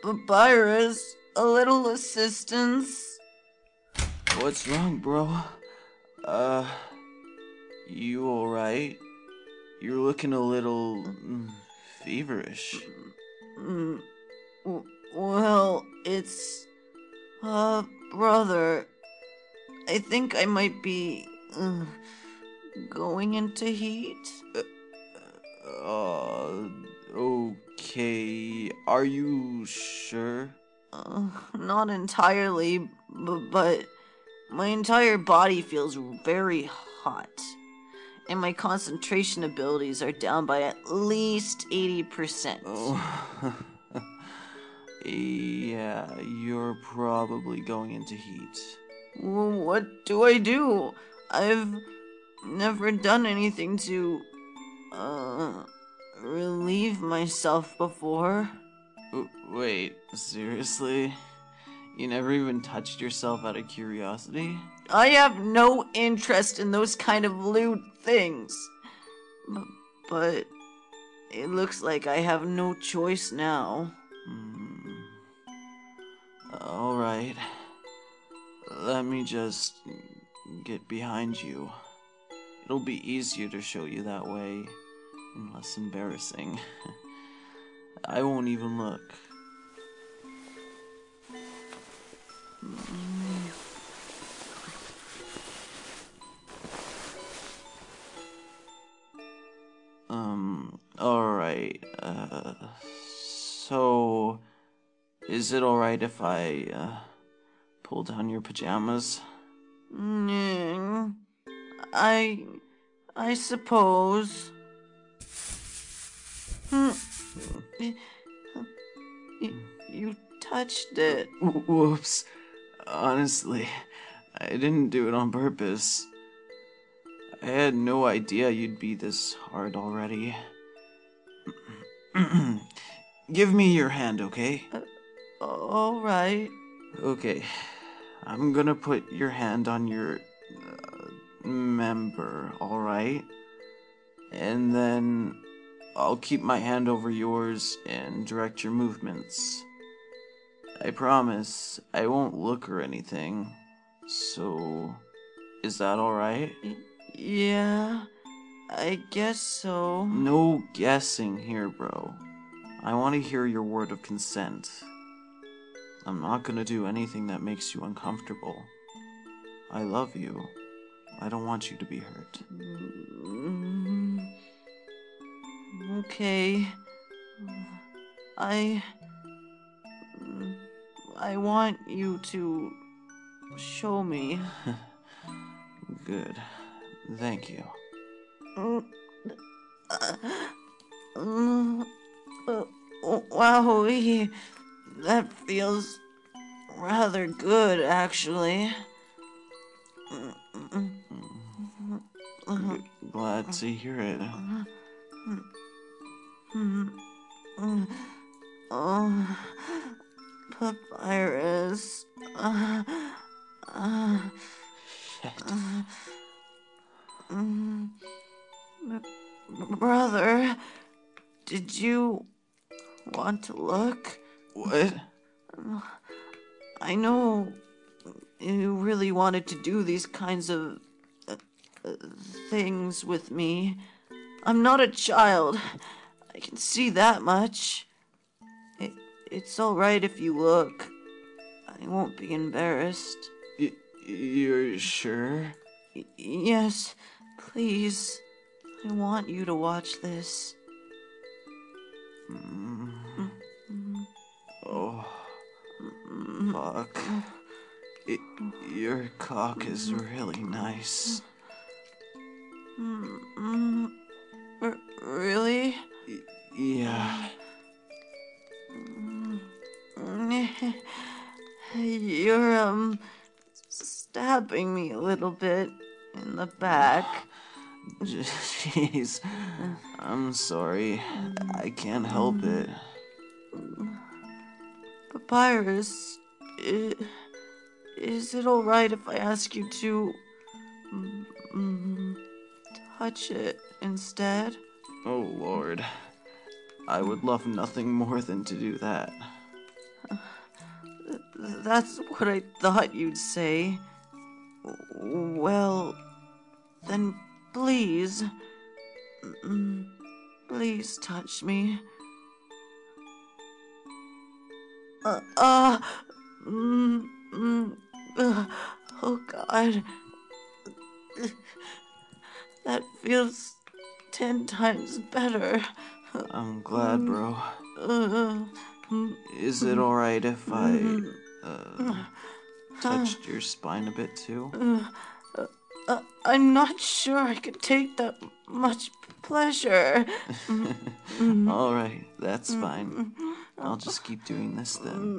Papyrus, a little assistance? What's wrong, bro? Uh, you alright? You're looking a little feverish. Mm, well, it's... brother, I think I might be... going into heat? Okay. Are you sure? Not entirely, but my entire body feels very hot. And my concentration abilities are down by at least 80%. Oh. Yeah, you're probably going into heat. What do I do? I've never done anything to, relieve myself before. Wait, seriously? You never even touched yourself out of curiosity? I have no interest in those kind of lewd things. But it looks like I have no choice now. Alright. Let me just get behind you. It'll be easier to show you that way, and less embarrassing. I won't even look. Alright, so... Is it alright if I, pull down your pajamas? I suppose. You touched it. Whoops. Honestly, I didn't do it on purpose. I had no idea you'd be this hard already. Give me your hand, okay? All right. Okay. I'm gonna put your hand on your member, alright? And then I'll keep my hand over yours and direct your movements. I promise I won't look or anything. So, is that alright? Yeah, I guess so. No guessing here, bro. I want to hear your word of consent. I'm not gonna do anything that makes you uncomfortable. I love you. I don't want you to be hurt. Okay. I want you to show me. Good. Thank you. Wow, that feels rather good, actually. Glad to hear it. Oh, Papyrus. Brother, did you want to look? What? I know you really wanted to do these kinds of things with me. I'm not a child. I can see that much. It's all right if you look. I won't be embarrassed. You're sure? Yes, please. I want you to watch this. Oh, fuck. Your cock is really nice. Really? Yeah. You're, stabbing me a little bit in the back. Jeez. I'm sorry. I can't help it. Papyrus, is it alright if I ask you to touch it instead? Oh, Lord. I would love nothing more than to do that. That's what I thought you'd say. Well, then please, please touch me. Oh God. That feels 10 times better. I'm glad, bro. Uh, Is it alright if I touched your spine a bit too? I'm not sure I could take that much pleasure. Alright, that's fine. I'll just keep doing this then.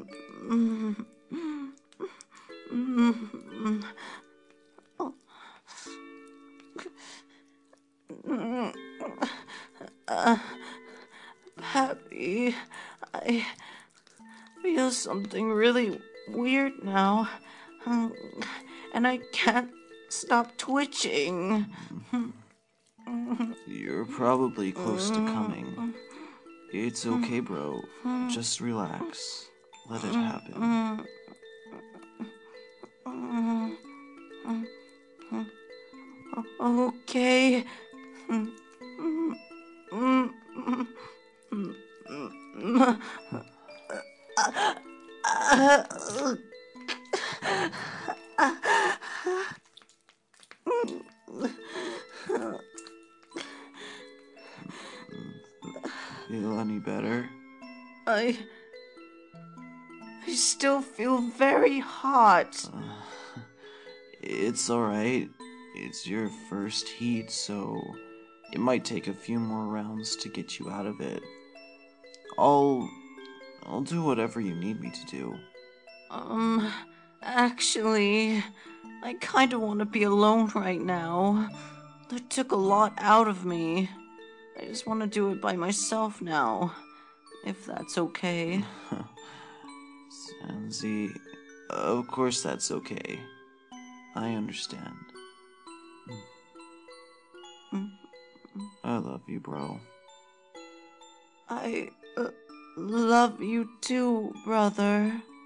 Happy. I feel something really weird now. And I can't stop twitching. You're probably close to coming. It's okay, bro. Just relax. Let it happen. Okay. Feel any better? I still feel very hot. It's alright. It's your first heat, so it might take a few more rounds to get you out of it. I'll do whatever you need me to do. Actually, I kinda wanna be alone right now. That took a lot out of me. I just wanna do it by myself now, if that's okay. Sanzi, of course that's okay. I understand. I love you, bro. I love you too, brother.